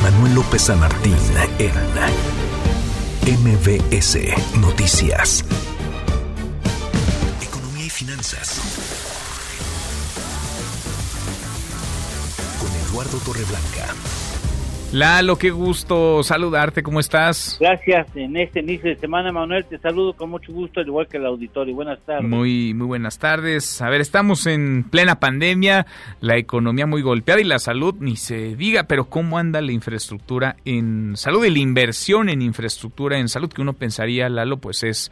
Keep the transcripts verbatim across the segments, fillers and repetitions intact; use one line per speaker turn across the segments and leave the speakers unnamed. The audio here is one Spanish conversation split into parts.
Manuel López San Martín en M V S Noticias. Economía y finanzas. Con Eduardo Torreblanca.
Lalo, qué gusto saludarte, ¿cómo estás?
Gracias, en este inicio de semana, Manuel, te saludo con mucho gusto, al igual que el auditorio. Buenas tardes.
Muy, muy buenas tardes. A ver, estamos en plena pandemia, la economía muy golpeada y la salud ni se diga, pero ¿cómo anda la infraestructura en salud y la inversión en infraestructura en salud? Que uno pensaría, Lalo, pues es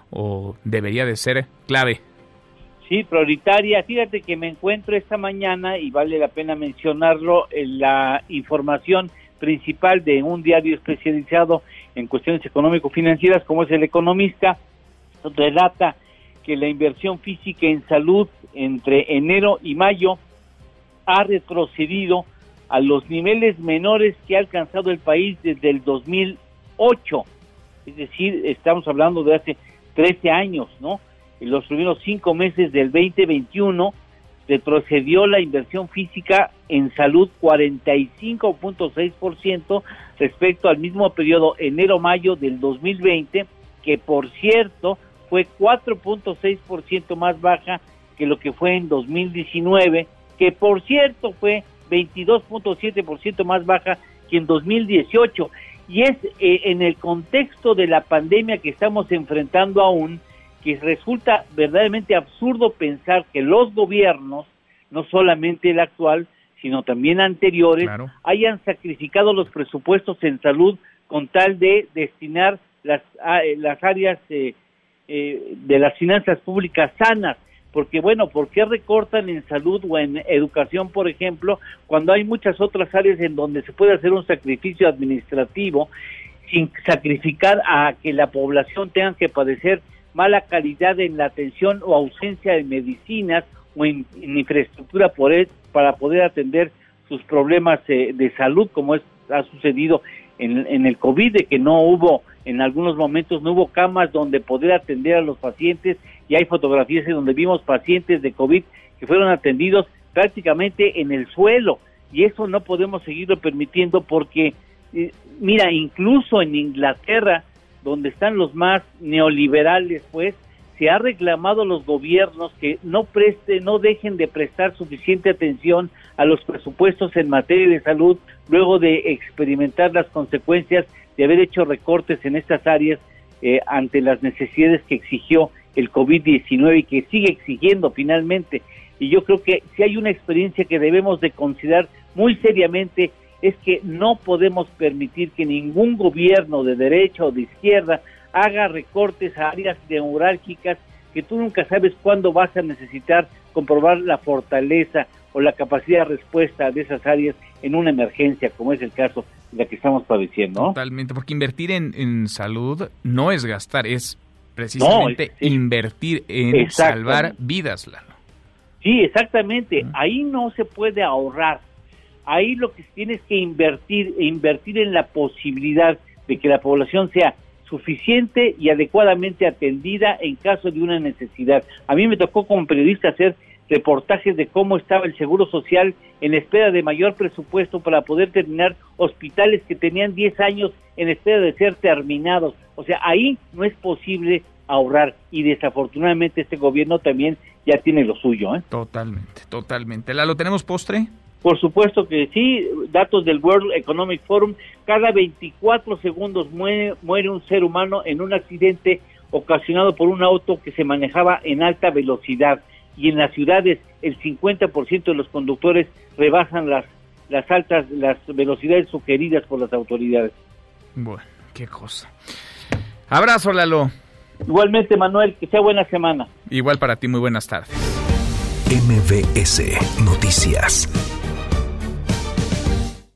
o debería de ser clave.
Sí, prioritaria. Fíjate que me encuentro esta mañana, y vale la pena mencionarlo, en la información principal de un diario especializado en cuestiones económico-financieras como es El Economista. Relata que la inversión física en salud entre enero y mayo ha retrocedido a los niveles menores que ha alcanzado el país desde el dos mil ocho, es decir, estamos hablando de hace trece años, ¿no? En los primeros cinco meses del veinte veintiuno retrocedió la inversión física en salud cuarenta y cinco punto seis por ciento respecto al mismo periodo enero-mayo del dos mil veinte, que por cierto fue cuatro punto seis por ciento más baja que lo que fue en dos mil diecinueve, que por cierto fue veintidós punto siete por ciento más baja que en dos mil dieciocho. Y es eh, en el contexto de la pandemia que estamos enfrentando aún, que resulta verdaderamente absurdo pensar que los gobiernos, no solamente el actual, sino también anteriores, claro, hayan sacrificado los presupuestos en salud con tal de destinar las, las áreas eh, eh, de las finanzas públicas sanas. Porque, bueno, ¿por qué recortan en salud o en educación, por ejemplo, cuando hay muchas otras áreas en donde se puede hacer un sacrificio administrativo sin sacrificar a que la población tenga que padecer mala calidad en la atención o ausencia de medicinas o en, en infraestructura por él, para poder atender sus problemas eh, de salud, como es, ha sucedido en, en el COVID, de que no hubo, en algunos momentos no hubo camas donde poder atender a los pacientes, y hay fotografías en donde vimos pacientes de COVID que fueron atendidos prácticamente en el suelo, y eso no podemos seguirlo permitiendo porque, eh, mira, incluso en Inglaterra, donde están los más neoliberales, pues, se ha reclamado a los gobiernos que no preste, no dejen de prestar suficiente atención a los presupuestos en materia de salud, luego de experimentar las consecuencias de haber hecho recortes en estas áreas eh, ante las necesidades que exigió el COVID diecinueve y que sigue exigiendo finalmente. Y yo creo que si hay una experiencia que debemos de considerar muy seriamente, es que no podemos permitir que ningún gobierno de derecha o de izquierda haga recortes a áreas neurálgicas que tú nunca sabes cuándo vas a necesitar comprobar la fortaleza o la capacidad de respuesta de esas áreas en una emergencia, como es el caso de la que estamos padeciendo, ¿no? Totalmente,
porque invertir en, en salud no es gastar, es precisamente no, es, invertir en salvar vidas, Lalo.
Sí, exactamente, uh-huh. Ahí no se puede ahorrar. Ahí lo que tienes que invertir, invertir en la posibilidad de que la población sea suficiente y adecuadamente atendida en caso de una necesidad. A mí me tocó como periodista hacer reportajes de cómo estaba el Seguro Social en espera de mayor presupuesto para poder terminar hospitales que tenían diez años en espera de ser terminados. O sea, ahí no es posible ahorrar, y desafortunadamente este gobierno también ya tiene lo suyo, ¿eh?
Totalmente, totalmente. ¿Lalo, tenemos postre?
Por supuesto que sí, datos del World Economic Forum, cada veinticuatro segundos muere, muere un ser humano en un accidente ocasionado por un auto que se manejaba en alta velocidad, y en las ciudades el cincuenta por ciento de los conductores rebasan las, las altas, las velocidades sugeridas por las autoridades.
Bueno, qué cosa. Abrazo, Lalo.
Igualmente, Manuel, que sea buena semana.
Igual para ti, muy buenas tardes.
M V S Noticias.